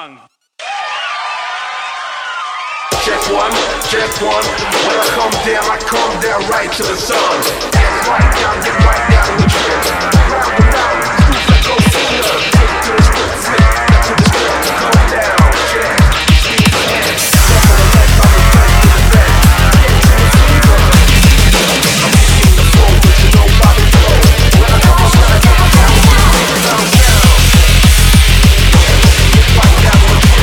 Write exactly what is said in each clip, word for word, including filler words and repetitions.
song. Check one, check one. When I come down, I come down right to the sun. Get right down, get right down with you. Round and round, cruise like go sooner. Take to the streets, man. Back to the streets to come down. Check, speed ahead. Step on the left, on the front, to the back. Get to the fever. I'm hitting the floor, but you know Bobby Flow. When I come down, I come down, down, down. Get right down with you.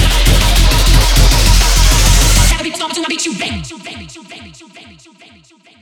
You baby, you baby, you baby, you baby, you baby, you baby.